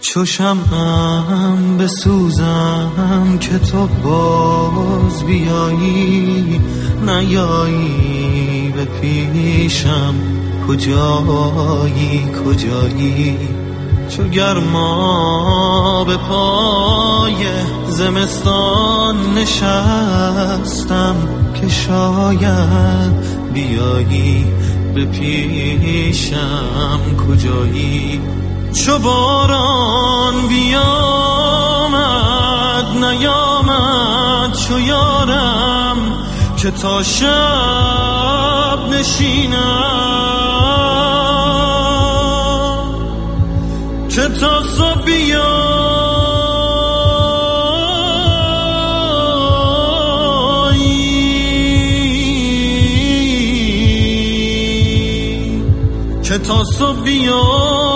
چو شمعم بسوزم که تو باز بیایی، نیایی به پیشم کجایی کجایی. چو گرما به پای زمستان نشستم که شاید بیایی به پیشم کجایی. چو باران بیامد نیامد چو یارم که تا شب نشینم، که تا صبح بیایی، که تا صبح بیایی.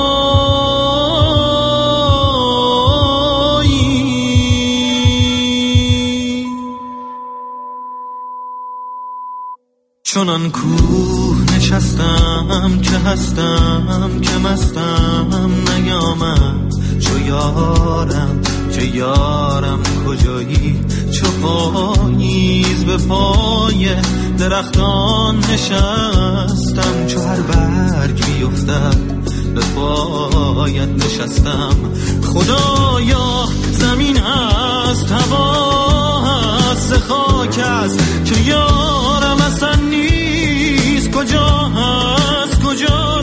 چنان کوه نشستم که هستم که مستم، نیامد چو یارم چه یارم کجایی. چو پاییز به پای درختان نشستم، چو هر برگ بیفتد به پایت نشستم. خدایا زمین هست هوا هست خاک است که یارم اصلا نیست، کجا هست کجا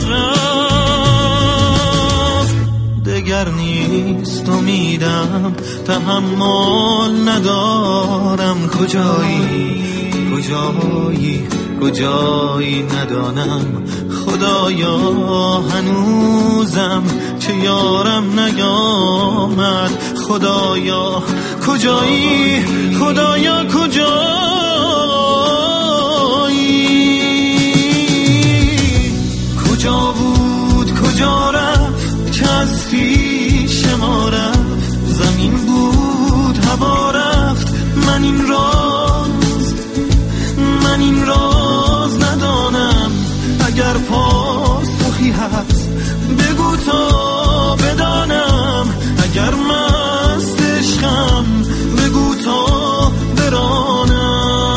رفت. دگر نیست امیدم تحمل ندارم، کجایی کجایی کجایی ندانم. خدایا هنوزم چه یارم نیامد، خدایا کجایی خدایا کجایی. کجا بود کجا رفت که از پیش ما رفت، زمین بود هوا رفت. من این راز ندانم، اگر پاسخی هست بگو تا بدانم، اگر مست عشقم بگو تا برانم.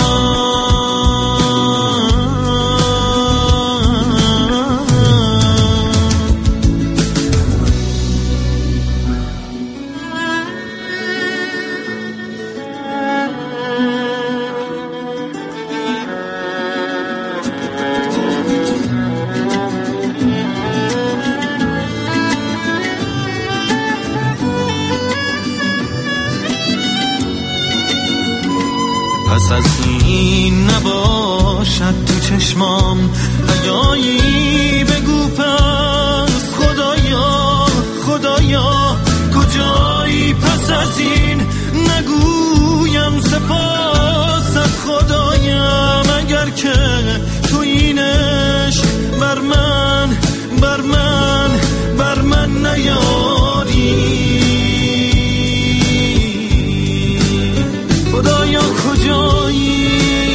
پس از این نباشد تو چشمام حیایی، بگو پس خدایا خدایا کجایی. پس از این نگویم سپاست خدایم، اگر که تو این عشق بر من نیاری. خدایا کجایی